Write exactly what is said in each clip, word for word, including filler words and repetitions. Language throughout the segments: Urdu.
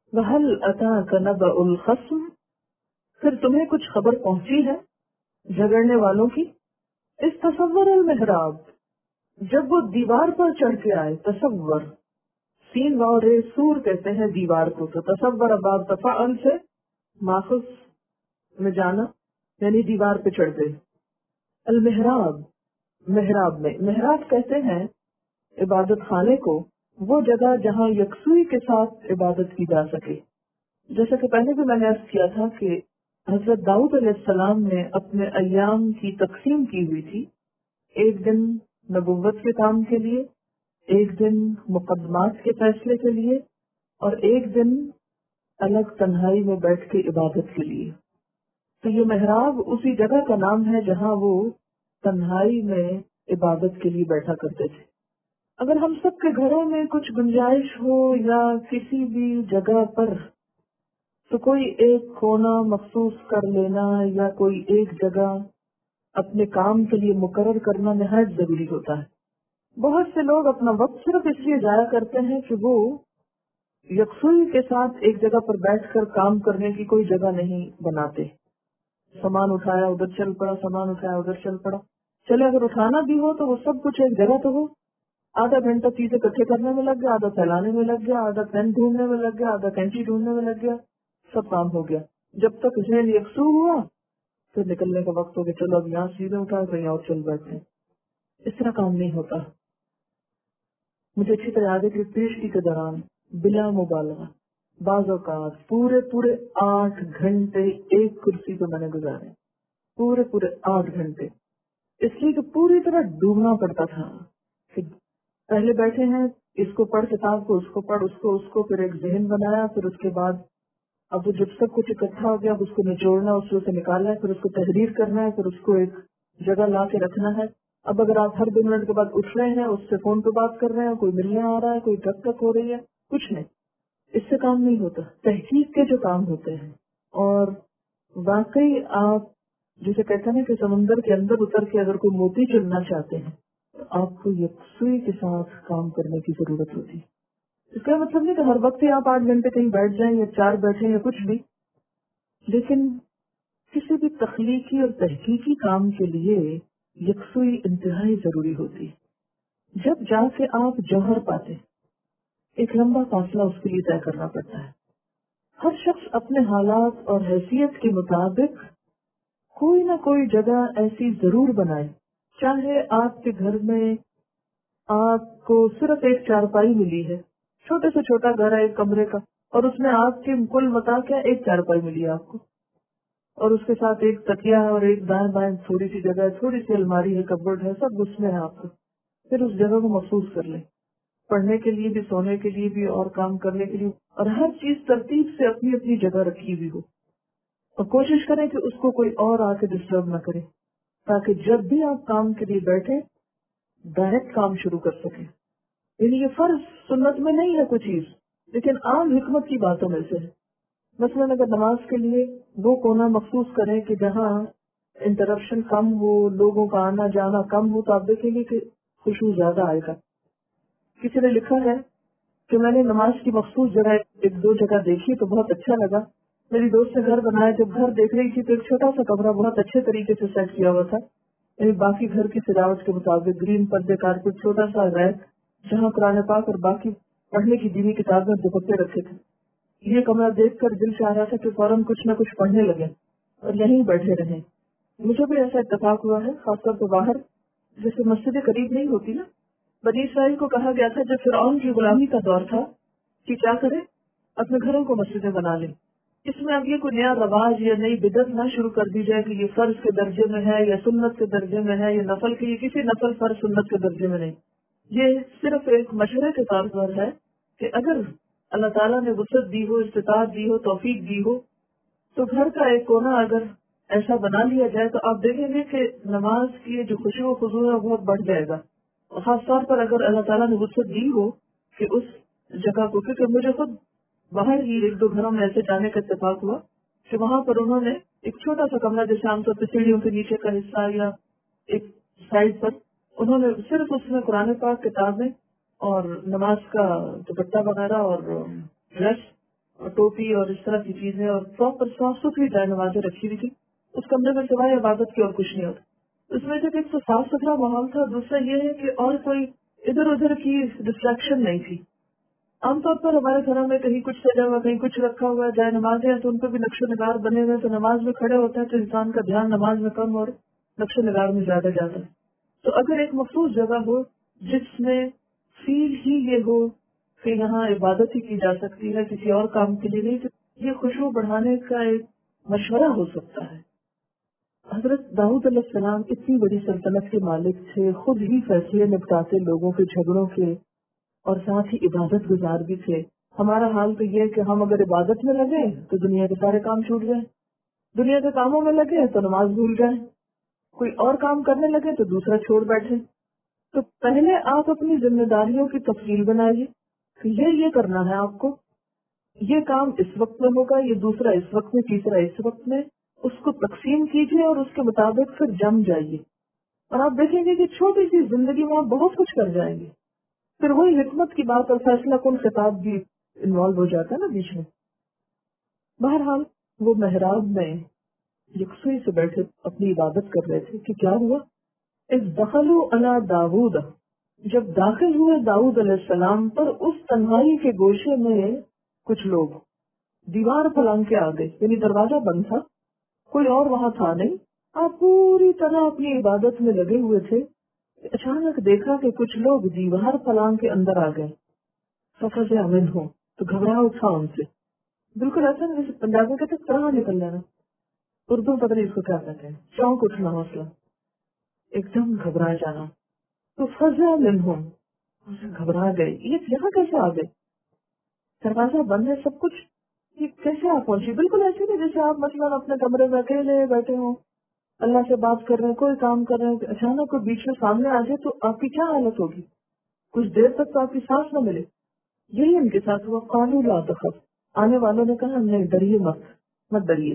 وَهَلْ أَتَاكَ نَبَأُ الْخَصْمِ، پھر تمہیں کچھ خبر پہنچی ہے جھگڑنے والوں کی. اس تصور المحراب، جب وہ دیوار پر چڑھ کے آئے. تصور سین اور سور کہتے ہیں دیوار کو، تو تصور باب تفعل سے ماخذ میں جانا یعنی دیوار پہ چڑھ گئے. المحراب، محراب میں، محراب کہتے ہیں عبادت خانے کو، وہ جگہ جہاں یکسوئی کے ساتھ عبادت کی جا سکے. جیسا کہ پہلے بھی میں نے عرض کیا تھا کہ حضرت داؤد علیہ السلام نے اپنے ایام کی تقسیم کی ہوئی تھی. ایک دن نبوت کے کام کے لیے، ایک دن مقدمات کے فیصلے کے لیے، اور ایک دن الگ تنہائی میں بیٹھ کے عبادت کے لیے. تو یہ محراب اسی جگہ کا نام ہے جہاں وہ تنہائی میں عبادت کے لیے بیٹھا کرتے تھے. اگر ہم سب کے گھروں میں کچھ گنجائش ہو یا کسی بھی جگہ پر، تو کوئی ایک کونا مخصوص کر لینا یا کوئی ایک جگہ اپنے کام کے لیے مقرر کرنا نہایت ضروری ہوتا ہے. بہت سے لوگ اپنا وقت صرف اس لیے ضائع کرتے ہیں کہ وہ یکسوئی کے ساتھ ایک جگہ پر بیٹھ کر کام کرنے کی کوئی جگہ نہیں بناتے. سامان اٹھایا ادھر چل پڑا، سامان اٹھایا ادھر چل پڑا. چلے اگر اٹھانا بھی ہو تو وہ سب کچھ ایک جگہ تو ہو. آدھا گھنٹہ چیزیں اکٹھے کرنے میں لگ گیا، آدھا پھیلانے میں لگ گیا، آدھا پین ڈھونڈنے میں لگ گیا، آدھا کینچی ڈھونڈنے میں لگ گیا، سب کام ہو گیا. جب تک ذہن یکسو ہوا پھر نکلنے کا وقت ہو گیا، چلو اب یہاں چیزیں اٹھا کہیں اور چل بیٹھتے ہیں. اس طرح کام نہیں ہوتا. مجھے اچھی طرح یاد ہے کہ پی ایچ ڈی کے دوران بلا مبالغہ بعض اوقات پورے پورے آٹھ گھنٹے ایک کرسی پہ میں نے گزارے. پورے پورے آٹھ گھنٹے اس لیے کہ پوری طرح ڈوبنا پڑتا تھا. کہ پہلے بیٹھے ہیں، اس کو پڑھ کتاب کو، اس کو پڑھ، اس کو اس کو پھر ایک ذہن بنایا، پھر اس کے بعد اب وہ جب سب کچھ اکٹھا ہو گیا اب اس کو نچوڑنا، اس سے نکالنا ہے، پھر اس کو تحریر کرنا ہے، پھر اس کو ایک جگہ لا کے رکھنا ہے. اب اگر آپ ہر دو منٹ کے بعد اٹھ رہے ہیں، اس سے فون پہ بات کر رہے ہیں، کوئی ملنے آ رہا ہے، کوئی ٹک ٹک ہو رہی ہے، کچھ نہیں، اس سے کام نہیں ہوتا. تحقیق کے جو کام ہوتے ہیں، اور واقعی آپ جسے کہتے ہیں کہ سمندر کے اندر اتر کے اگر کوئی موتی چننا چاہتے ہیں تو آپ کو یکسوئی کے ساتھ کام کرنے کی ضرورت ہوتی ہے. اس کا مطلب نہیں کہ ہر وقت ہی آپ آٹھ گھنٹے کہیں بیٹھ جائیں یا چار بیٹھیں یا کچھ بھی، لیکن کسی بھی تخلیقی اور تحقیقی کام کے لیے یکسوئی انتہائی ضروری ہوتی ہے. جب جا کے آپ جوہر پاتے ایک لمبا فاصلہ اس کے لیے طے کرنا پڑتا ہے. ہر شخص اپنے حالات اور حیثیت کے مطابق کوئی نہ کوئی جگہ ایسی ضرور بنائے. چاہے آپ کے گھر میں آپ کو صرف ایک چارپائی ملی ہے، چھوٹے سے چھوٹا گھر ہے ایک کمرے کا، اور اس میں آپ کے کل متا کیا ایک چارپائی ملی ہے آپ کو، اور اس کے ساتھ ایک تکیا ہے اور ایک دائیں بائیں تھوڑی سی جگہ ہے، تھوڑی سی الماری ہے، کپبورڈ ہے، سب اس میں ہے آپ کو. پھر اس جگہ کو محفوظ کر لیں، پڑھنے کے لیے بھی، سونے کے لیے بھی، اور کام کرنے کے لیے، اور ہر چیز ترتیب سے اپنی اپنی جگہ رکھی ہوئی ہو. اور کوشش کریں کہ اس کو کوئی اور آ کے ڈسٹرب نہ کرے، تاکہ جب بھی آپ کام کے لیے بیٹھیں ڈائریکٹ کام شروع کر سکیں. یعنی یہ فرض سنت میں نہیں ہے کوئی چیز، لیکن عام حکمت کی باتوں میں سے ہے. مثلاً اگر نماز کے لیے وہ کونا مخصوص کریں کہ جہاں انٹرپشن کم ہو، لوگوں کا آنا جانا کم ہو، تو آپ دیکھیں گے کہ خوشبو زیادہ آئے گا. کسی نے لکھا ہے کہ میں نے نماز کی مخصوص جگہ ایک دو جگہ دیکھی تو بہت اچھا لگا. میری دوست نے گھر بنایا، جب گھر دیکھ رہی تھی تو ایک چھوٹا سا کمرہ بہت اچھے طریقے سے سیٹ کیا ہوا تھا، یعنی باقی گھر کی سجاوٹ کے مطابق، گرین پردے، کارپیٹ، چھوٹا سا ریک جہاں قرآن پاک اور باقی پڑھنے کی دینی کتابیں دوپٹے رکھے تھے. یہ کمرہ دیکھ کر دل سے آ رہا تھا کہ فوراً کچھ نہ کچھ پڑھنے لگے اور یہیں بیٹھے رہیں. مجھے بھی ایسا اتفاق ہوا ہے، خاص طور پہ باہر جیسے مسجد قریب نہیں ہوتی نا. بنی اسرائیل کو کہا گیا تھا جب فرعون کی غلامی کا دور تھا کہ کیا کرے، اپنے گھروں کو مسجدیں بنا لیں. اس میں اب یہ کوئی نیا رواج یا نئی بدعت نہ شروع کر دی جائے کہ یہ فرض کے درجے میں ہے یا سنت کے درجے میں ہے یا نفل کے، یہ کسی نفل فرض سنت کے درجے میں نہیں. یہ صرف ایک مشورے کے طور پر ہے کہ اگر اللہ تعالیٰ نے وسعت دی ہو، استطاعت دی ہو، توفیق دی ہو، تو گھر کا ایک کونا اگر ایسا بنا لیا جائے تو آپ دیکھیں گے کہ نماز کی جو خشوع و خضوع ہے بہت بڑھ جائے گا. خاص طور پر اگر اللہ تعالیٰ نے وسعت دی ہو کہ اس جگہ کو، کیونکہ مجھے خود باہر ہی ایک دو گھروں میں ایسے جانے کا اتفاق ہوا کہ وہاں پر انہوں نے ایک چھوٹا سا کمرہ جیسے عام طور پہ سیڑھیوں کے نیچے کا حصہ یا ایک سائڈ پر، انہوں نے صرف اس میں قرآن پاک، کتابیں اور نماز کا دوپٹہ وغیرہ اور ڈریس اور ٹوپی اور اس طرح کی چیزیں اور پراپر صاف ستھری جائے نمازیں رکھی ہوئی تھی. اس کمرے میں سوائے عبادت کی اور کچھ نہیں ہوتا. اس میں سے ایک تو صاف ستھرا ماحول تھا, دوسرا یہ ہے کہ اور کوئی ادھر ادھر کی ڈسٹریکشن نہیں تھی. عام طور پر ہمارے گھروں میں کہیں کچھ سجا ہوا, کہیں کچھ رکھا ہوا ہے, جائے نمازیں ہیں تو ان پہ بھی نقش و نگار بنے ہوئے, تو نماز میں کھڑے ہوتے ہیں تو انسان کا دھیان نماز میں کم اور نقش و نگار میں زیادہ جاتا ہے. تو اگر ایک مخصوص جگہ ہو جس میں فیل ہی یہ ہو کہ یہاں عبادت ہی کی جا سکتی ہے, کسی اور کام کے لیے نہیں, تو یہ خوشبو بڑھانے کا ایک مشورہ ہو سکتا ہے. حضرت داؤد علیہ السلام اتنی بڑی سلطنت کے مالک تھے, خود ہی فیصلے نپٹاتے لوگوں کے جھگڑوں کے, اور ساتھ ہی عبادت گزار بھی تھے. ہمارا حال تو یہ ہے کہ ہم اگر عبادت میں لگے تو دنیا کے سارے کام چھوٹ جائیں, دنیا کے کاموں میں لگے تو نماز بھول جائیں, کوئی اور کام کرنے لگے تو دوسرا چھوڑ بیٹھے. تو پہلے آپ اپنی ذمہ داریوں کی تفصیل بنائیے کہ یہ یہ کرنا ہے آپ کو, یہ کام اس وقت میں ہوگا, یہ دوسرا اس وقت میں, تیسرا اس وقت میں. اس کو تقسیم کیجیے اور اس کے مطابق پھر جم جائیے, اور آپ دیکھیں گے کہ چھوٹی سی زندگی میں آپ بہت کچھ کر جائیں گے. پھر وہی حکمت کی بات اور فیصلہ کن خطاب بھی انوالو ہو جاتا ہے نا بیچ میں. بہرحال وہ محراب میں یکسوئی سے بیٹھے اپنی عبادت کر رہے تھے کہ کیا ہوا. اس دخلوا علی داود, جب داخل ہوئے داؤد علیہ السلام پر اس تنہائی کے گوشے میں کچھ لوگ دیوار پھلانگ کے آ گئے, یعنی دروازہ بند تھا, کوئی اور وہاں تھا نہیں, آپ پوری طرح اپنی عبادت میں لگے ہوئے تھے. اچانک دیکھا کہ کچھ لوگ دیوار پھلانگ کے اندر آ گئے. ففزع منہم, تو گھبرا اٹھا ان سے. بالکل ایسا نہیں جیسے پنجاب میں کہتے ہیں طرح نکل جانا, اردو پتہ نہیں اس کو کیا کہتے ہیں, چونک اٹھنا, حوصلہ, ایک دم گھبرا جانا. تو فزع منہم, گھبرا گئے, یہ یہاں کیسے آ گئے, دروازہ بند ہے, سب کچھ, یہ کیسے آپ پہنچی. بالکل ایسے نہیں جیسے آپ مثلاً اپنے کمرے میں اکیلے بیٹھے ہوں, اللہ سے بات کر رہے ہیں, کوئی کام کر رہے ہیں, اچانک کوئی بیچ میں سامنے آ جائے تو آپ کی کیا حالت ہوگی, کچھ دیر تک تو آپ کی سانس نہ ملے. یہی ان کے ساتھ ہوا. قالوا لا تخف, آنے والوں نے کہا نہیں ڈریے مت, مت ڈریے.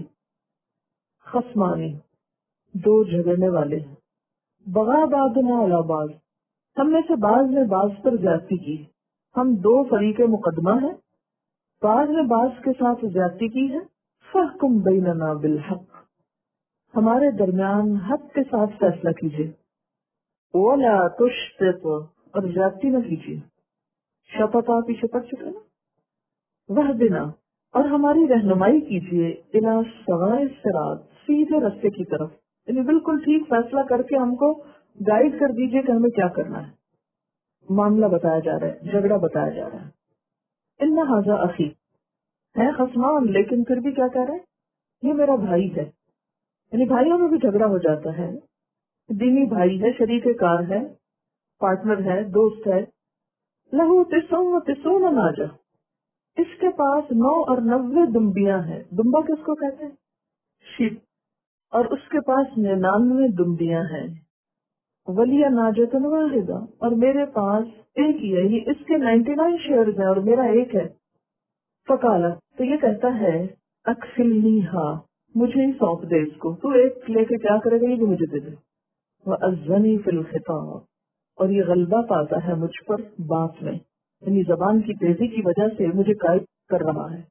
خصمانی, دو جھگڑنے والے ہیں. بغا بعضنا علی بعض, ہم میں سے بعض نے بعض پر زیادتی کی. ہم دو فریق مقدمہ ہیں, بعض نے بعض کے ساتھ زیادتی کی ہے. فاحکم بیننا بالحق, ہمارے درمیان حق کے ساتھ فیصلہ کیجیے. ولا تشطط, اور زیادتی نہ کیجیے. شفقت آپ پیچھے پڑ چکے نا. وہدنا, اور ہماری رہنمائی کیجیے. الی سواء الصراط, سیدھے راستے کی طرف, یعنی بالکل ٹھیک فیصلہ کر کے ہم کو گائیڈ کر دیجیے کہ ہمیں کیا کرنا ہے. معاملہ بتایا جا رہا ہے, جھگڑا بتایا جا رہا ہے. ان ھذا اخی, ہے خصمان لیکن پھر بھی کیا کہہ رہے ہیں, یہ میرا بھائی ہے. یعنی بھائیوں میں بھی جھگڑا ہو جاتا ہے. دینی بھائی ہے, شریک کار ہے, پارٹنر ہے, دوست ہے. لہو تسعون و تسعون ناجہ, اس کے پاس نو اور نوے دمبیاں ہیں. دمبا کس کو کہتے ہیں, شیپ. اور اس کے پاس ننانوے دمبیاں ہیں. ولی ناجتن واحدہ, اور میرے پاس ایک ہی ہے, یہ اس کے نائنٹی نائن شیئرز ہیں اور میرا ایک ہے. فقالا, تو یہ کہتا ہے اکفلنیہا, مجھے ہی سونپ دے اس کو, تو ایک لے کے کیا کرے گا, یہ بھی مجھے دے دے. وَأَذَّنِي فِي الْخِطَابِ, اور یہ غلبہ پاتا ہے مجھ پر بات میں, یعنی زبان کی تیزی کی وجہ سے مجھے قائد کر رہا ہے.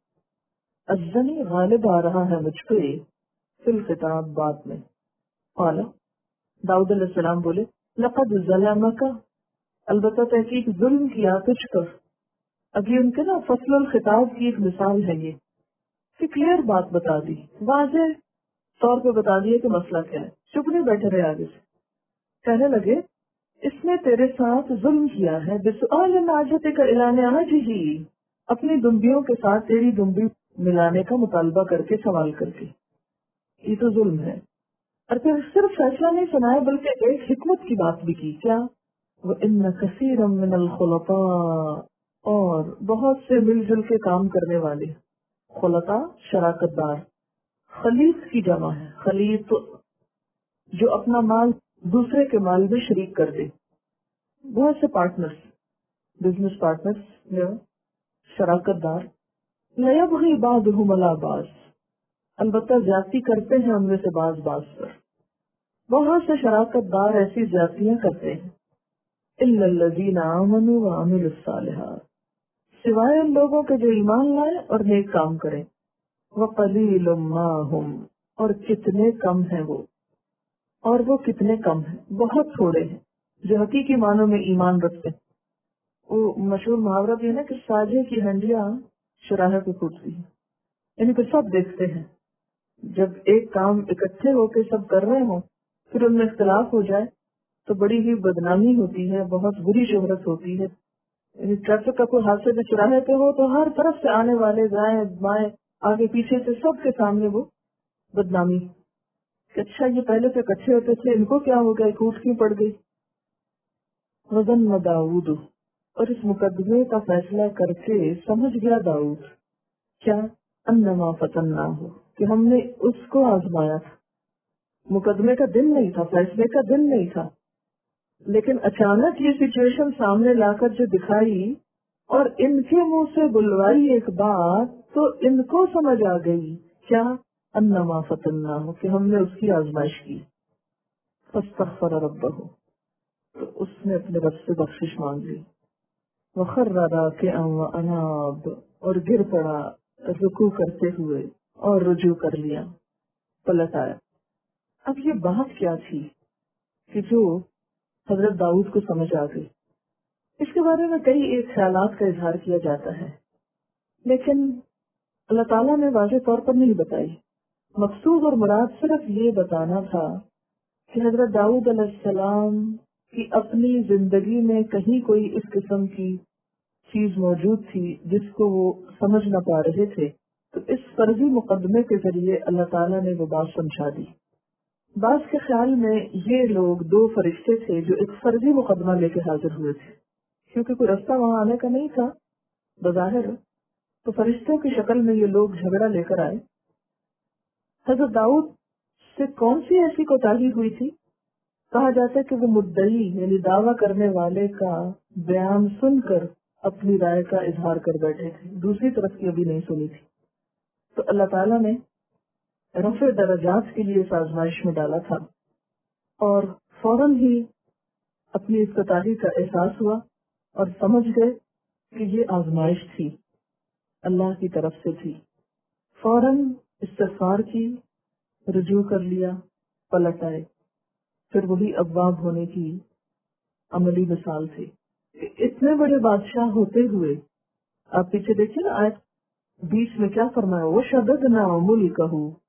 اذنی, غالب آ رہا ہے مجھ پہ, فی الخطاب, بات میں. قالا, داؤد علیہ السلام بولے, لقد ظلمک, البتہ تحقیق ظلم کیا تجھ پر. ابھی ان کے نا فصل الخطاب کی ایک مثال ہے یہ, کہ کلیئر بات بتا دی, واضح طور پہ بتا دیا کہ مسئلہ کیا ہے. چپ نہیں بیٹھے رہے آگے سے. کہنے لگے اس نے تیرے ساتھ ظلم کیا ہے, بسؤال ناجتک اعلان عاجزی, اپنی دمبیوں کے ساتھ تیری دمبی ملانے کا مطالبہ کر کے, سوال کر کے. یہ تو ظلم ہے. اور پھر صرف فیصلہ نہیں سنایا بلکہ ایک حکمت کی بات بھی کی. کیا؟ وَإِنَّ كَثِيرًا مِّنَ الْخُلَطَاءِ, اور بہت سے مل جل کے کام کرنے والے. خلطاء, شراکت دار. خلیط کی جمع ہے, خلیط, جو اپنا مال دوسرے کے مال میں شریک کر دے. بہت سے پارٹنرز, بزنس پارٹنرز یا شراکت دار. لَيَبْغِي بَعْضُهُمْ عَلَىٰ بَعْضٍ, البتہ زیادتی کرتے ہیں ان میں سے بعض بعض پر. بہت سے شراکت دار ایسی زیادتیاں کرتے ہیں. إِلَّا الَّذِينَ آمَنُوا وَعَمِلُوا الصَّالِحَاتِ, سوائے ان لوگوں کے جو ایمان لائے اور نیک کام کریں. وَقَلِيلٌ مَّا هُمْ، اور کتنے کم ہیں وہ، اور وہ کتنے کم ہیں، بہت تھوڑے ہیں جو حقیقی معنوں میں ایمان رکھتے ہیں. وہ مشہور محاورہ بھی ہے نا کہ ساجھے کی ہنڈیاں چوراہے پہ پھوٹتی ہیں، یعنی کہ سب دیکھتے ہیں. جب ایک کام اکٹھے ہو کے سب کر رہے ہوں پھر ان میں اختلاف ہو جائے تو بڑی ہی بدنامی ہوتی ہے، بہت بری شہرت ہوتی ہے. یعنی ٹریفک کا کوئی حادثے میں چوراہے پہ ہو تو ہر طرف سے آنے والے دائیں بائیں آگے پیچھے سے سب کے سامنے وہ بدنامی کہ اچھا یہ پہلے سے اکٹھے ہوتے تھے، ان کو کیا ہو گیا، کوٹ کیوں پڑ گئی. وزن و داؤد، اور اس مقدمے کا فیصلہ کر کے سمجھ گیا داؤد کیا انما فتنہ ہو کہ ہم نے اس کو آزمایا تھا. مقدمے کا دن نہیں تھا، فیصلے کا دن نہیں تھا، لیکن اچانک یہ سچویشن سامنے لا کر جو دکھائی اور ان کے منہ سے بلوائی ایک بات تو ان کو سمجھ آ گئی کیا انما فتنہ ہو کہ ہم نے اس کی آزمائش کی. فاستغفر ربہ، تو اس نے اپنے رب سے بخشش مانگ لی. وخر راکعا واناب، اور گر پڑا رکوع کرتے ہوئے اور رجوع کر لیا، پلٹ آیا. اب یہ بات کیا تھی کہ جو حضرت داؤد کو سمجھ آ گئی؟ اس کے بارے میں کئی ایک خیالات کا اظہار کیا جاتا ہے، لیکن اللہ تعالیٰ نے واضح طور پر نہیں بتائی. مقصود اور مراد صرف یہ بتانا تھا کہ حضرت داؤد علیہ السلام کی اپنی زندگی میں کہیں کوئی اس قسم کی چیز موجود تھی جس کو وہ سمجھ نہ پا رہے تھے، تو اس فرضی مقدمے کے ذریعے اللہ تعالیٰ نے وہ بات سمجھا دی. بعض کے خیال میں یہ لوگ دو فرشتے تھے جو ایک فرضی مقدمہ لے کے حاضر ہوئے تھے، کیونکہ کوئی رستہ وہاں آنے کا نہیں تھا بظاہر، تو فرشتوں کی شکل میں یہ لوگ جھگڑا لے کر آئے. حضرت داؤد سے کون سی ایسی کوتاہی ہوئی تھی؟ کہا جاتا ہے کہ وہ مدعی یعنی دعویٰ کرنے والے کا بیان سن کر اپنی رائے کا اظہار کر بیٹھے تھے، دوسری طرف کی ابھی نہیں سنی تھی. تو اللہ تعالیٰ نے رفع درجات کے لیے اس آزمائش میں ڈالا تھا، اور فوراً ہی اپنی اس کوتاہی کا احساس ہوا اور سمجھ گئے کہ یہ آزمائش تھی، اللہ کی طرف سے تھی. فوراً استغفار کی، رجوع کر لیا، پلٹ آئے. پھر وہی ابواب ہونے کی عملی مثال تھی. اتنے بڑے بادشاہ ہوتے ہوئے آپ پیچھے دیکھیں نا آیت بیس میں کیا فرمایا، وہ شددنا ملکہ،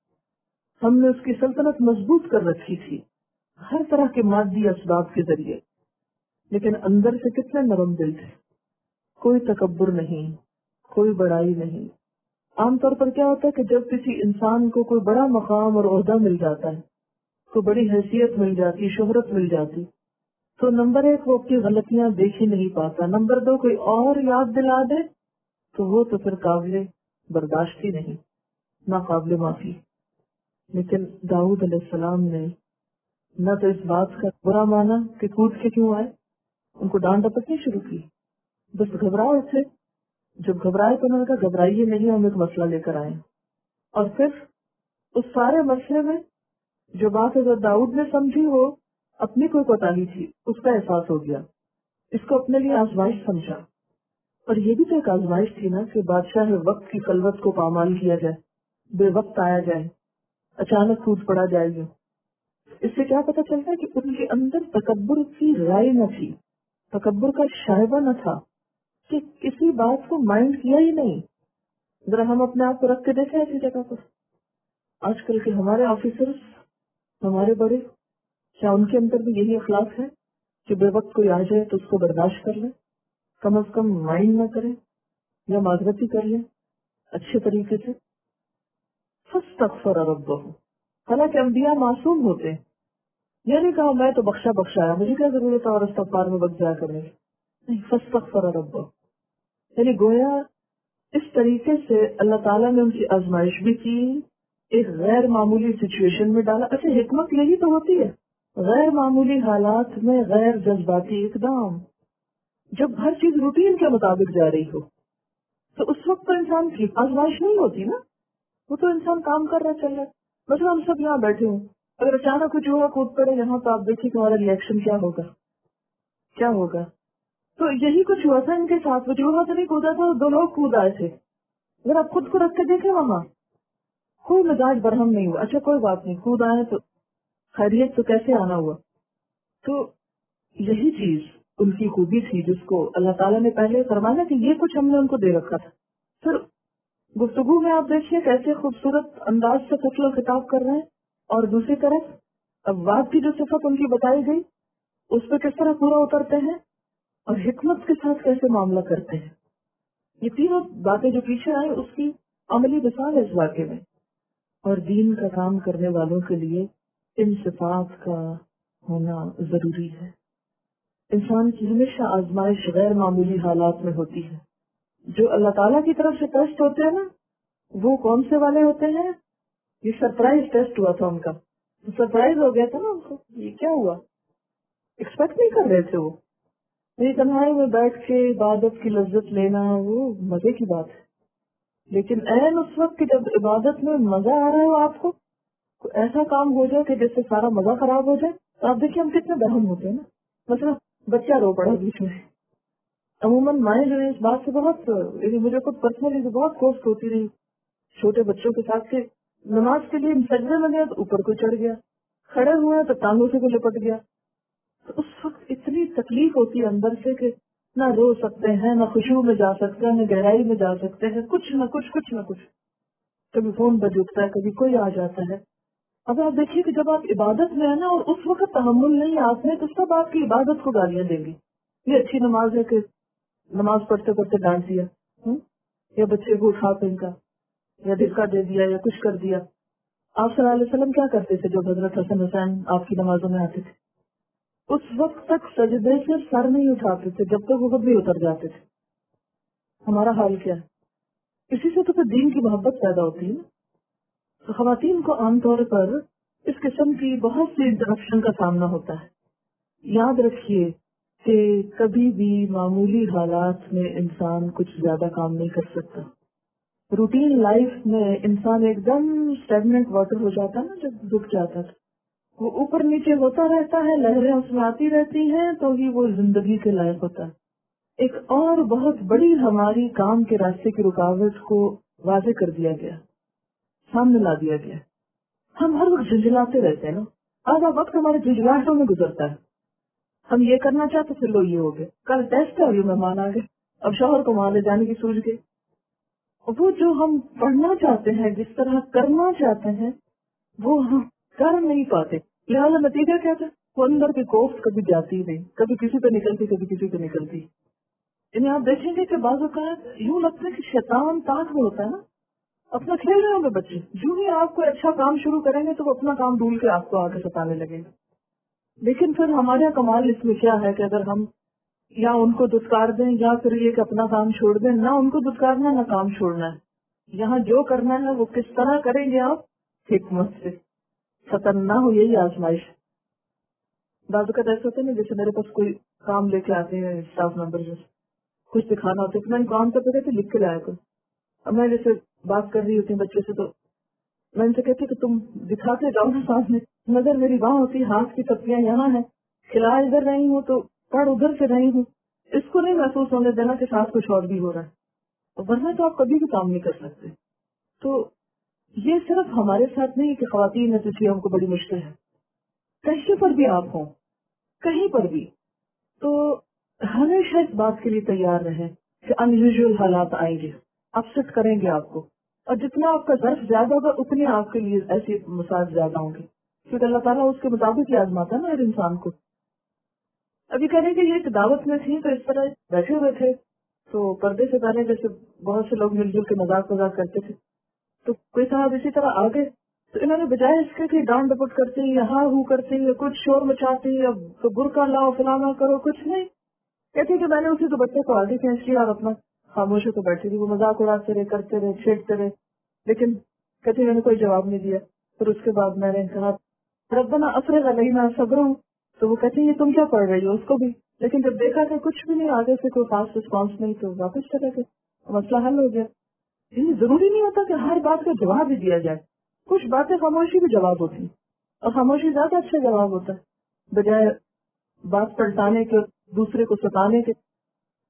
ہم نے اس کی سلطنت مضبوط کر رکھی تھی ہر طرح کے مادی اسباب کے ذریعے، لیکن اندر سے کتنے نرم دل تھے. کوئی تکبر نہیں، کوئی بڑائی نہیں. عام طور پر کیا ہوتا ہے کہ جب کسی انسان کو کوئی بڑا مقام اور عہدہ مل جاتا ہے، کوئی بڑی حیثیت مل جاتی، شہرت مل جاتی، تو نمبر ایک وہ اپنی غلطیاں دیکھ ہی نہیں پاتا، نمبر دو کوئی اور یاد دلا دے تو وہ تو پھر قابل برداشت ہی نہیں، ناقابل معافی. لیکن داؤد علیہ السلام نے نہ تو اس بات کا برا مانا کہ کود کے کیوں آئے، ان کو ڈانٹ ڈپٹ نہیں شروع کی، بس گھبراؤ تھے. جب گھبرائے تو انہوں نے کہا گھبرائیے نہیں، ہم ایک مسئلہ لے کر آئے. اور پھر اس سارے مسئلے میں جو بات حضرت داؤد نے سمجھی وہ اپنی کوئی کوتاہی تھی، اس کا احساس ہو گیا، اس کو اپنے لیے آزمائش سمجھا. اور یہ بھی تو ایک آزمائش تھی نا کہ بادشاہ وقت کی خلوت کو پامال کیا جائے، بے وقت آیا جائے، اچانک کود پڑا جائے گا. اس سے کیا پتہ چلتا ہے کہ ان کے اندر تکبر کی رائے نہ تھی، تکبر کا شائبہ نہ تھا، کہ کسی بات کو مائنڈ کیا ہی نہیں. ذرا ہم اپنے آپ کو رکھ کے دیکھیں ایسی جگہ پر. آج کل کے ہمارے آفیسرز، ہمارے بڑے، کیا ان کے اندر بھی یہی اخلاق ہے کہ بے وقت کوئی آ جائے تو اس کو برداشت کر لیں، کم از کم مائنڈ نہ کریں یا معذرت ہی کر لیں اچھے طریقے سے؟ فاستغفر ربہ، حالانکہ انبیاء معصوم ہوتے ہیں. یہ نہیں کہا میں تو بخشا بخشایا، مجھے کیا ضرورت ہے اور استغفار میں وقت ضائع کرنے کی. نہیں، فاستغفر ربہ، یعنی گویا اس طریقے سے اللہ تعالیٰ نے ان کی آزمائش بھی کی، ایک غیر معمولی سچویشن میں ڈالا. اچھا حکمت یہی تو ہوتی ہے، غیر معمولی حالات میں غیر جذباتی اقدام. جب ہر چیز روٹین کے مطابق جا رہی ہو تو اس وقت تو انسان کی آزمائش نہیں ہوتی نا، وہ تو انسان کام کر رہا چل رہا ہے. مثلا ہم سب یہاں بیٹھے ہوں، اگر اچانک کچھ ہوا کود پڑے یہاں تو آپ دیکھیے تمہارا ریئیکشن کیا ہوگا، کیا ہوگا. تو یہی کچھ ہوا تھا ان کے ساتھ. وہ چوہا تو نہیں کودا تھا, دو لوگ کود آئے تھے. اگر آپ خود کو رکھ کے دیکھیں وہاں کوئی مزاج برہم نہیں ہوا. اچھا کوئی بات نہیں, کود آئے تو خیریت, تو کیسے آنا ہوا. تو یہی چیز ان کی خوبی تھی جس کو اللہ تعالیٰ نے پہلے فرمایا کہ یہ کچھ ہم نے ان کو دے رکھا تھا. پھر گفتگو میں آپ دیکھیے کیسے خوبصورت انداز سے فصل و خطاب کر رہے ہیں, اور دوسری طرف اب بات کی جو صفت ان کی بتائی گئی اس پہ کس طرح پورا اترتے ہیں اور حکمت کے ساتھ کیسے معاملہ کرتے ہیں. یہ تینوں باتیں جو پیچھے آئیں اس کی عملی مثال ہے اس واقعے میں. اور دین کا کام کرنے والوں کے لیے ان صفات کا ہونا ضروری ہے. انسان کی ہمیشہ آزمائش غیر معمولی حالات میں ہوتی ہے. جو اللہ تعالیٰ کی طرف سے ٹیسٹ ہوتے ہیں نا, وہ کون سے والے ہوتے ہیں؟ یہ سرپرائز ٹیسٹ ہوا تھا ان کا, سرپرائز ہو گیا تھا نا ان کو. یہ کیا ہوا, ایکسپیکٹ نہیں کر رہے تھے. وہ میری تنہائی میں بیٹھ کے عبادت کی لذت لینا وہ مزے کی بات ہے, لیکن این اس وقت کہ جب عبادت میں مزہ آ رہا ہو آپ کو, ایسا کام ہو جائے کہ جس سے سارا مزہ خراب ہو جائے. تو آپ دیکھیے ہم کتنے برہم ہوتے ہیں نا. مطلب بچہ رو پڑا بیچ میں. عموماً مائیں جو ہے اس بات سے بہت, مجھے خود پرسنلی بہت کوشش ہوتی رہی چھوٹے بچوں کے ساتھ کہ نماز کے لیے سجدے میں گیا تو اوپر کو چڑھ گیا, کھڑے ہوئے تو ٹانگوں سے کو لپٹ گیا. تو اس وقت اتنی تکلیف ہوتی ہے اندر سے کہ نہ رو سکتے ہیں, نہ خوشبو میں جا سکتے ہیں, نہ گہرائی میں جا سکتے ہیں, کچھ نہ کچھ کچھ نہ کچھ. کبھی فون بج اٹھتا ہے, کبھی کوئی آ جاتا ہے. اب آپ دیکھیے کہ جب آپ عبادت میں ہیں نا اور اس وقت تحمل نہیں آپ نے, تو سب آپ کی عبادت کو گالیاں دیں گی. یہ اچھی نماز ہے کہ نماز پڑھتے پڑھتے ڈانٹ دیا, یا بچے کو اٹھا پھینکا, یا دھکا دے دیا, یا کچھ کر دیا. آپ صلی اللہ علیہ وسلم کیا کرتے تھے جب حضرت حسن حسین آپ کی نمازوں میں آتے تھے؟ اس وقت تک سجدے سے سر نہیں اٹھاتے تھے جب تک وہ خود بھی اتر جاتے تھے. ہمارا حال کیا ہے؟ اسی سے تو پھر دین کی محبت پیدا ہوتی ہے. تو خواتین کو عام طور پر اس قسم کی بہت سی انٹرپشن کا سامنا ہوتا ہے. یاد رکھیے کہ کبھی بھی معمولی حالات میں انسان کچھ زیادہ کام نہیں کر سکتا. روٹین لائف میں انسان ایک دم اسٹیگننٹ واٹر ہو جاتا ہے نا, جب رک جاتا ہے وہ اوپر نیچے ہوتا رہتا ہے, لہریں اس میں آتی رہتی ہیں, تو ہی وہ زندگی کے لائق ہوتا ہے. ایک اور بہت بڑی ہماری کام کے راستے کی رکاوٹ کو واضح کر دیا گیا, سامنے لا دیا گیا. ہم ہر وقت جھنجھلاتے رہتے ہیں نا, آدھا وقت ہمارے جھنجھلاہٹوں میں گزرتا ہے. ہم یہ کرنا چاہتے پھر لو یہ ہو گئے, کل ٹیسٹ ہے, ابھی مہمان آ گئے, اب شوہر کو وہاں لے جانے کی سوچ گئے. وہ جو ہم پڑھنا چاہتے ہیں, جس طرح کرنا چاہتے ہیں, وہ ہم کر نہیں پاتے. لہٰذا نتیجہ کیا تھا, وہ اندر کی کوفت کبھی جاتی نہیں, کبھی کسی پہ نکلتی, کبھی کسی پہ نکلتی. یعنی آپ دیکھیں گے کہ بعض اوقات یوں لگتا ہے کہ شیطان تاک میں ہوتا ہے نا, اپنا کھیل رہے ہوں گے بچے, جو ہی آپ کو اچھا کام شروع کریں گے تو وہ اپنا کام ڈھونڈ کے آپ کو آگے ستانے لگیں گے. لیکن پھر ہمارا کمال اس میں کیا ہے کہ اگر ہم یا ان کو دھتکار دیں یا پھر یہ کہ اپنا کام چھوڑ دیں, نہ ان کو دھتکارنا نہ کام چھوڑنا ہے. یہاں جو کرنا ہے وہ کس طرح کریں گے آپ, حکمت سے, فتن نہ ہو, یہی آزمائش. بعض اوقات ایسا ہوتا ہے نا, جیسے میرے پاس کوئی کام لے کے آتے ہیں اسٹاف ممبر, جیسے کچھ دکھانا ہوتا ہے, میں کام کرتے رہتے لکھ کے لایا کروں. اب میں جیسے بات کر رہی ہوتی ہوں بچے سے, تو میں ان سے کہتی کہ تم دکھاتے جاؤ نا سامنے, نظر میری وہاں ہوتی, ہاتھ کی تپیاں یہاں ہیں, کھلا ادھر رہی ہوں تو پڑھ ادھر سے رہی ہوں. اس کو نہیں محسوس ہونے دینا کہ ساتھ کچھ اور بھی ہو رہا ہے, ورنہ تو آپ کبھی بھی کام نہیں کر سکتے. تو یہ صرف ہمارے ساتھ نہیں کہ خواتین ہے تو اس لیے ہم کو بڑی مشکل ہے, کہیں پر بھی آپ ہوں, کہیں پر بھی, تو ہمیشہ اس بات کے لیے تیار رہیں کہ ان یوزول حالات آئیں گے, اپسٹ کریں گے آپ کو, اور جتنا آپ کا ظرف زیادہ ہوگا اتنے آپ کے لیے ایسی مسائل زیادہ ہوں گے, کیونکہ اللہ تعالیٰ اس کے مطابق ہی آزماتا ہے نا ہر انسان کو. ابھی کہنے کہ یہ ایک دعوت میں تھی, تو اس طرح بیٹھے ہوئے تھے, تو پردے سے پہلے جیسے بہت سے لوگ مل جل کے مذاق مذاق کرتے تھے, تو کوئی صاحب اسی طرح آ گئے, تو انہوں نے بجائے اس کے کہ ڈانٹ ڈپٹ کرتے یا ہاں ہو کرتے یا کچھ شور مچاتے یا تو برقع لاؤ فلانا کرو, کچھ نہیں. کہتے کہ میں نے اسی دوپٹے کو آگے کھینچ لیا اور اپنا خاموشی کو بیٹھی تھی. وہ مذاق اڑاتے رہے, کرتے رہے, چھیڑتے رہے, لیکن کہتے میں نے کوئی جواب نہیں دیا. پھر اس کے بعد میں نے کہا ربنا افرغ علینا صبرا, تو وہ کہتے یہ تم کیا پڑھ رہی ہو, اس کو بھی. لیکن جب دیکھا کہ کچھ بھی نہیں, آگے سے کوئی خاص رسپانس نہیں, تو واپس چلے گئے, مسئلہ حل ہو گیا. یعنی ضروری نہیں ہوتا کہ ہر بات کا جواب ہی دیا جائے, کچھ باتیں خاموشی بھی جواب ہوتی, اور خاموشی زیادہ اچھا جواب ہوتا ہے بجائے بات پلٹانے کے, دوسرے کو ستانے کے.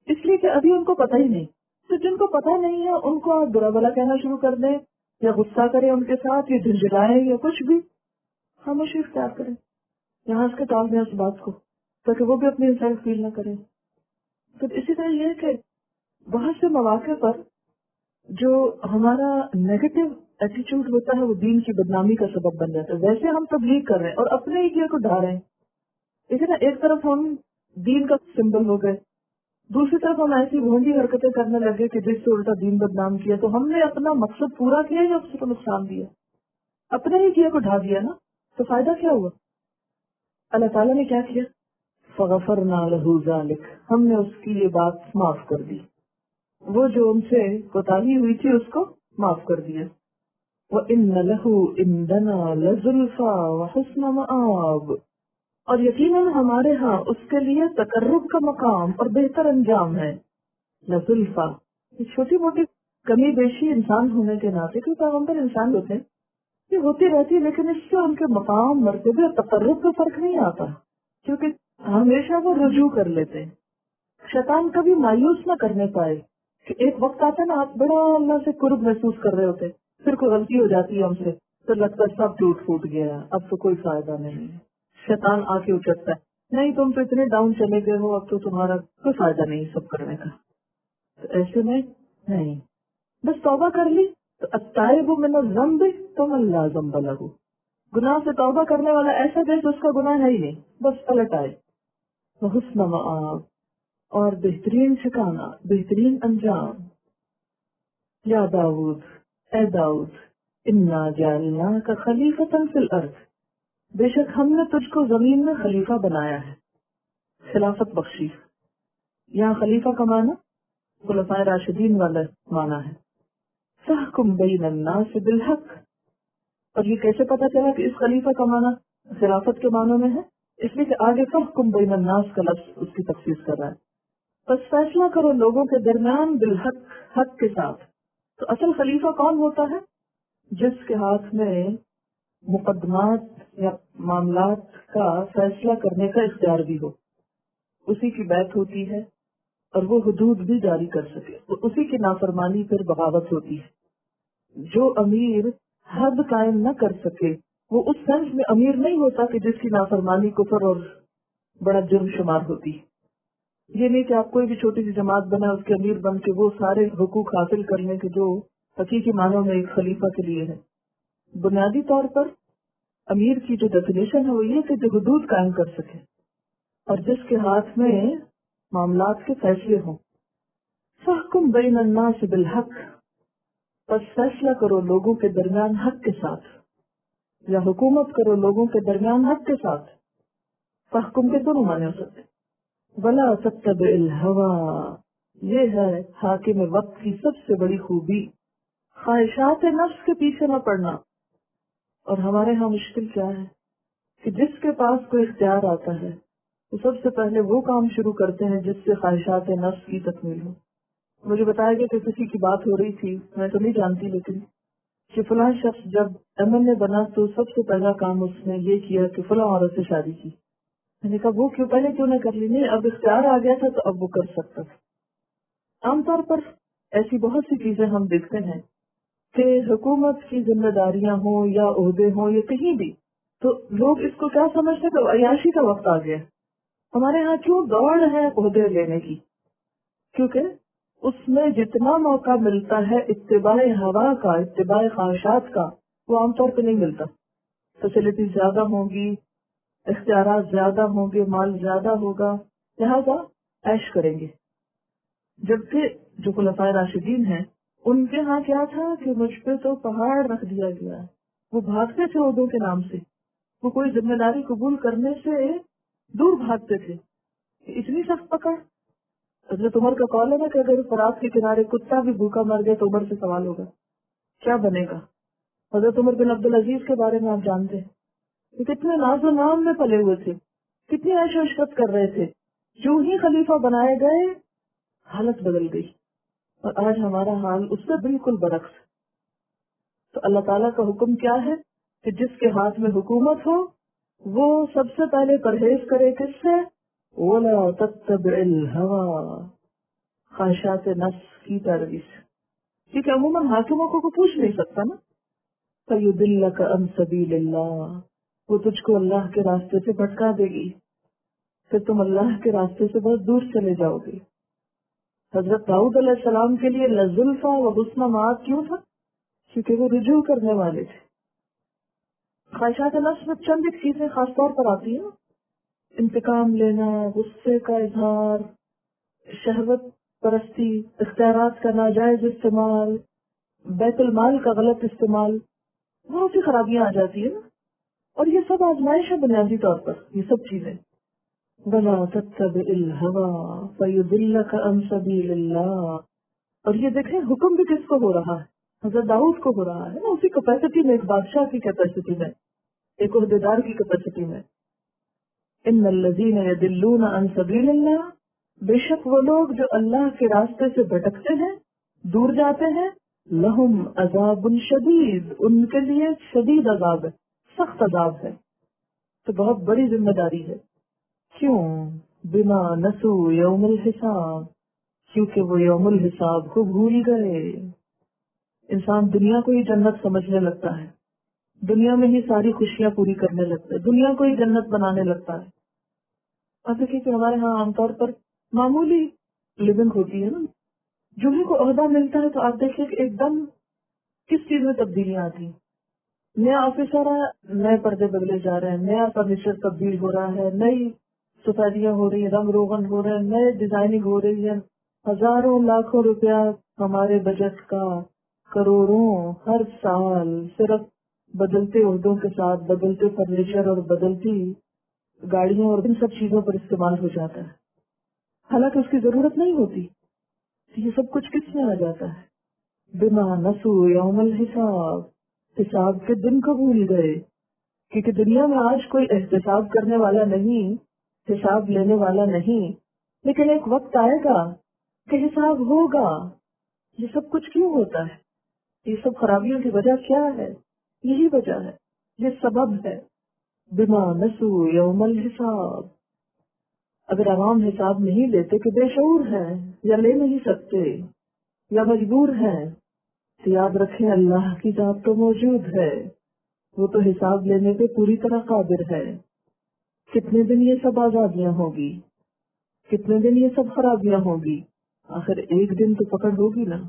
اس لیے کہ ابھی ان کو پتہ ہی نہیں. تو جن کو پتہ نہیں ہے ان کو آپ برا بلا کہنا شروع کر دیں یا غصہ کریں ان کے ساتھ یا جھنجھلائیں یا کچھ بھی. خاموشی اختیار کریں, یہاں اس کے ٹال دیں اس بات کو تاکہ وہ بھی اپنی انسلٹ فیل نہ کریں. پھر اسی طرح یہ کہ بہت سے مواقع پر جو ہمارا نیگیٹو ایٹیچیوڈ ہوتا ہے وہ دین کی بدنامی کا سبب بن جاتا ہے. ویسے ہم تبلیغ کر رہے ہیں اور اپنے ہی کیے کو ڈھا رہے ہیں. ٹھیک ہے نا, ایک طرف ہم دین کا سمبل ہو گئے, دوسری طرف ہم ایسی بھونڈی حرکتیں کرنے لگے کہ جس سے الٹا دین بدنام کیا. تو ہم نے اپنا مقصد پورا کیا یا اس کو نقصان دیا؟ اپنے ہی کیے کو ڈھا دیا نا. تو فائدہ کیا ہوا؟ اللہ تعالیٰ نے کیا کیا؟ فغفرنا لہ ذلک, ہم نے اس کی یہ بات معاف کر دی. وہ جو ان سے کوتاہی ہوئی تھی اس کو معاف کر دیا. وَإِنَّ لَهُ عِندَنَا لَزُلْفَىٰ وَحُسْنَ مَآبٍ, اور یقیناً ہمارے ہاں اس کے لیے تقرب کا مقام اور بہتر انجام ہے. لَزُلْفَىٰ, چھوٹی موٹی کمی بیشی انسان ہونے کے ناطے, کیونکہ پیغمبر انسان ہوتے ہیں, یہ ہوتی رہتی ہے, لیکن اس سے ان کے مقام مرتبے اور تقرب کا فرق نہیں آتا, کیونکہ ہمیشہ وہ رجوع کر لیتے ہیں. شیطان کبھی مایوس نہ کرنے پائے کہ ایک وقت آتا ہے نا آپ بڑا اللہ سے قرب محسوس کر رہے ہوتے, پھر کوئی غلطی ہو جاتی ہے ہم سے تو لگتا ہے سب ٹوٹ پھوٹ گیا, اب تو کوئی فائدہ نہیں. شیطان آ کے اچکتا ہے, نہیں تم تو اتنے ڈاؤن چلے گئے ہو, اب تو تمہارا کوئی فائدہ نہیں سب کرنے کا. تو ایسے میں نہیں, بس توبہ کر لی تو التائب من الذنب کمن لا ذنب لہ, گناہ سے توبہ کرنے والا ایسا جیسے اس کا گناہ ہے ہی نہیں, بس پلٹ آئے. وحسن مآب, اور بہترین ٹھکانا, بہترین انجام. یا داؤد, اے داؤد, انا جعلناک خلیفۃ فی الارض, بے شک ہم نے تجھ کو زمین میں خلیفہ بنایا ہے, خلافت بخشی. یہاں خلیفہ کا معنی خلفائے راشدین والا معنی ہے. فاحکم بین الناس بالحق, اور یہ کیسے پتا چلا کہ اس خلیفہ کا معنی خلافت کے معنوں میں ہے؟ اس لیے کہ آگے فاحکم بین الناس کا لفظ اس کی تخصیص کر رہا ہے. بس فیصلہ کرو لوگوں کے درمیان بالحق, حق کے ساتھ. تو اصل خلیفہ کون ہوتا ہے؟ جس کے ہاتھ میں مقدمات یا معاملات کا فیصلہ کرنے کا اختیار بھی ہو, اسی کی بیعت ہوتی ہے اور وہ حدود بھی جاری کر سکے, تو اسی کی نافرمانی پھر بغاوت ہوتی ہے. جو امیر حد قائم نہ کر سکے وہ اس سنس میں امیر نہیں ہوتا کہ جس کی نافرمانی کفر اور بڑا جرم شمار ہوتی ہے. یہ نہیں کہ آپ کوئی بھی چھوٹی سی جماعت بنا اس کے امیر بن کے وہ سارے حقوق حاصل کر لیں کہ جو حقیقی معنوں میں ایک خلیفہ کے لیے ہے. بنیادی طور پر امیر کی جو ڈیفینیشن ہے وہ یہ کہ جو حدود قائم کر سکے اور جس کے ہاتھ میں معاملات کے فیصلے ہوں. فاحکم بین الناس بالحق, بس فیصلہ کرو لوگوں کے درمیان حق کے ساتھ, یا حکومت کرو لوگوں کے درمیان حق کے ساتھ. فاحکم کے دونوں معنی ہو سکتے. ولا تتبع الہویٰ, یہ ہے حاکم وقت کی سب سے بڑی خوبی, خواہشات نفس کے پیچھے نہ پڑنا. اور ہمارے ہاں مشکل کیا ہے کہ جس کے پاس کوئی اختیار آتا ہے تو سب سے پہلے وہ کام شروع کرتے ہیں جس سے خواہشات نفس کی تکمیل ہو. مجھے بتایا گیا کہ کسی کی بات ہو رہی تھی, میں تو نہیں جانتی, لیکن کہ فلاں شخص جب ایم ایل اے بنا تو سب سے پہلا کام اس نے یہ کیا کہ فلاں عورت سے شادی کی. میں نے کہا وہ کیوں پہلے کیوں نہ کر لی؟ نہیں, اب اختیار آ گیا تھا تو اب وہ کر سکتا تھا. عام طور پر ایسی بہت سی چیزیں ہم دیکھتے ہیں کہ حکومت کی ذمہ داریاں ہوں یا عہدے ہوں یا کہیں بھی, تو لوگ اس کو کیا سمجھتے کہ عیاشی کا وقت آ گیا. ہمارے ہاں کیوں دوڑ ہے عہدے لینے کی؟ کیونکہ اس میں جتنا موقع ملتا ہے اتباع ہوا کا, اتباع خواہشات کا, وہ عام طور پہ نہیں ملتا. فیسلٹی زیادہ ہوں گی, اختیارات زیادہ ہوں گے, مال زیادہ ہوگا, لہذا عیش کریں گے. جبکہ جو خلفائے راشدین ہیں ان کے ہاں کیا تھا کہ مجھ پہ تو پہاڑ رکھ دیا گیا. وہ بھاگتے تھے عہدوں کے نام سے, وہ کوئی ذمہ داری قبول کرنے سے دور بھاگتے تھے. اتنی سخت پکڑ. حضرت عمر کا قول ہے نا کہ اگر فرات کے کنارے کتا بھی بھوکا مر گیا تو عمر سے سوال ہوگا کیا بنے گا. حضرت عمر بن عبدالعزیز کے بارے میں آپ جانتے ہیں کہ کتنے ناز و نام میں پلے ہوئے تھے, کتنی عیش و عشرت کر رہے تھے. جو ہی خلیفہ بنائے گئے حالت بدل گئی, اور آج ہمارا حال اس سے بالکل برعکس. تو اللہ تعالیٰ کا حکم کیا ہے کہ جس کے ہاتھ میں حکومت ہو وہ سب سے پہلے پرہیز کرے کس سے؟ وَلَا تَتَّبِعِ الْهَوَىٰ, خواہشات نفس کی پیروی سے، کیونکہ عموماً حاکموں کو کوئی پوچھ نہیں سکتا نا. فَيُضِلَّكَ عَن سَبِيلِ اللَّهِ، وہ تجھ کو اللہ کے راستے سے بھٹکا دے گی، پھر تم اللہ کے راستے سے بہت دور چلے جاؤ گے. حضرت داؤد علیہ السلام کے لیے لزلفا و حسن مآب کیوں تھا؟ کیونکہ وہ رجوع کرنے والے تھے. خواہشات نفس میں چند ایک چیزیں خاص طور پر آتی ہیں، انتقام لینا، غصے کا اظہار، شہوت پرستی، اختیارات کا ناجائز استعمال، بیت المال کا غلط استعمال، بہت سی خرابیاں آ جاتی ہیں نا. اور یہ سب آزمائش ہے بنیادی طور پر، یہ سب چیزیں. وَلَا تَتَّبِعِ الْهَوَىٰ فَيُضِلَّكَ عَن سَبِيلِ اللَّهِ. اور یہ دیکھیں حکم بھی کس کو ہو رہا ہے؟ حضرت داؤد کو ہو رہا ہے نا، اسی کیپیسٹی میں، ایک بادشاہ کی کیپیسٹی میں، ایک عہدیدار کی کیپیسٹی میں. ان الذین یضلون عن سبیل اللہ، بے شک وہ لوگ جو اللہ کے راستے سے بھٹکتے ہیں، دور جاتے ہیں، لہم عذاب شدید، ان کے لیے شدید عذاب ہے، سخت عذاب ہے. تو بہت بڑی ذمہ داری ہے. کیوں؟ بما نسو یوم الحساب، کیونکہ وہ یوم الحساب کو بھول گئے. انسان دنیا کو ہی جنت سمجھنے لگتا ہے، دنیا میں ہی ساری خوشیاں پوری کرنے لگتا ہے، دنیا کو ہی جنت بنانے لگتا ہے. اب دیکھیے کہ ہمارے ہاں عام طور پر معمولی لیونگ ہوتی ہے نا، جو ہی کو عہدہ ملتا ہے تو آپ دیکھیے کہ ایک دم کس چیز میں تبدیلیاں آتی ہیں. نیا آفیسر ہے، نئے پردے بدلے جا رہے ہیں، نیا فرنیچر تبدیل ہو رہا ہے، نئی سفیدیاں ہو رہی ہیں، رنگ روغن ہو رہے ہیں، نئے ڈیزائننگ ہو رہی ہے. ہزاروں لاکھوں روپیہ ہمارے بجٹ کا، کروڑوں ہر سال صرف بدلتے عہدوں کے ساتھ بدلتے فرنیچر اور بدلتی گاڑیوں اور ان سب چیزوں پر استعمال ہو جاتا ہے، حالانکہ اس کی ضرورت نہیں ہوتی. یہ سب کچھ کس میں آ جاتا ہے؟ بما نسو یوم الحساب، حساب کے دن کو بھول گئے. کیونکہ دنیا میں آج کوئی احتساب کرنے والا نہیں، حساب لینے والا نہیں، لیکن ایک وقت آئے گا کہ حساب ہوگا. یہ سب کچھ کیوں ہوتا ہے؟ یہ سب خرابیوں کی وجہ کیا ہے؟ یہی وجہ ہے، یہ سبب ہے. بما نسو یوم الحساب. اگر عوام حساب نہیں لیتے کہ بے شعور ہیں یا لے نہیں سکتے یا مجبور ہیں، تو یاد رکھیں اللہ کی ذات تو موجود ہے، وہ تو حساب لینے پہ پوری طرح قادر ہے. کتنے دن یہ سب آزادیاں ہوگی، کتنے دن یہ سب خرابیاں ہوگی، آخر ایک دن تو پکڑ ہوگی نا.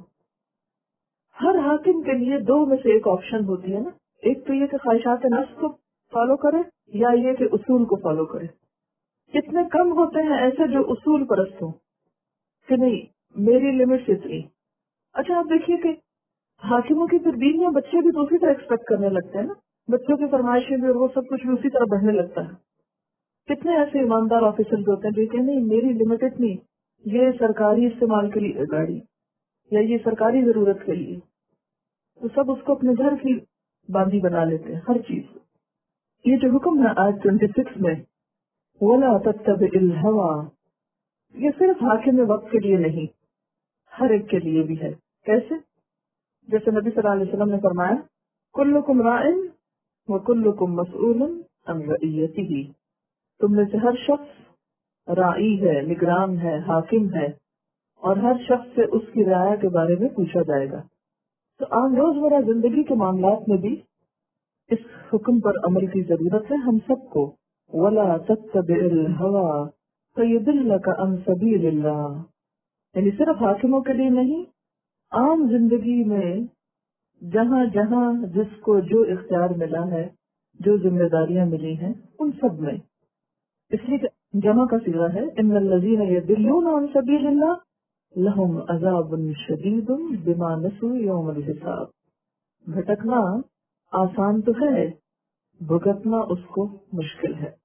ہر حاکم کے لیے دو میں سے ایک آپشن ہوتی ہے نا، ایک تو یہ کہ خواہشات نفس کو فالو کرے یا یہ کہ اصول کو فالو کرے. کتنے کم ہوتے ہیں ایسے جو اصول پرست ہوں کہ نہیں میری لمٹس اتنی. اچھا آپ دیکھیے کہ حاکموں کی پھر بیویاں بچے بھی تو اسی طرح ایکسپیکٹ کرنے لگتے ہیں نا، بچوں کی فرمائشیں بھی اور وہ سب کچھ بھی اسی طرح بڑھنے لگتا ہے. کتنے ایسے ایماندار آفیسر ہوتے ہیں جو کہ نہیں میری لمٹ اتنی، یہ سرکاری استعمال کے لیے گاڑی یا یہ سرکاری ضرورت کے لیے، تو سب اس کو اپنے گھر کی باندھی بنا لیتے ہیں ہر چیز. یہ جو حکم ہے آج ٹوینٹی سکس میں، وَلَا تَتَّبِعِ الْهَوَىٰ، یہ صرف حاکم وقت کے لیے نہیں، ہر ایک کے لیے بھی ہے. کیسے؟ جیسے نبی صلی اللہ علیہ وسلم نے فرمایا کلکم راعٍ وکلکم مسئول عن رعیتہ، تم میں سے ہر شخص راعی ہے، نگران ہے، حاکم ہے، اور ہر شخص سے اس کی رعایا کے بارے میں پوچھا جائے گا. تو عام روزمرہ زندگی کے معاملات میں بھی اس حکم پر عمل کی ضرورت ہے ہم سب کو. وَلَا تَتَّبِعِ الْهَوَىٰ فَيُضِلَّكَ عَن سَبِيلِ اللَّهِ، یعنی صرف حاکموں کے لیے نہیں، عام زندگی میں جہاں جہاں جس کو جو اختیار ملا ہے، جو ذمہ داریاں ملی ہیں، ان سب میں. اس لیے جمع کا صیغہ ہے ان الذین یضلون عن سبیل اللہ لہم عذاب شدید بما نسوا یوم الحساب. بھٹکنا آسان تو ہے، بھگتنا اس کو مشکل ہے.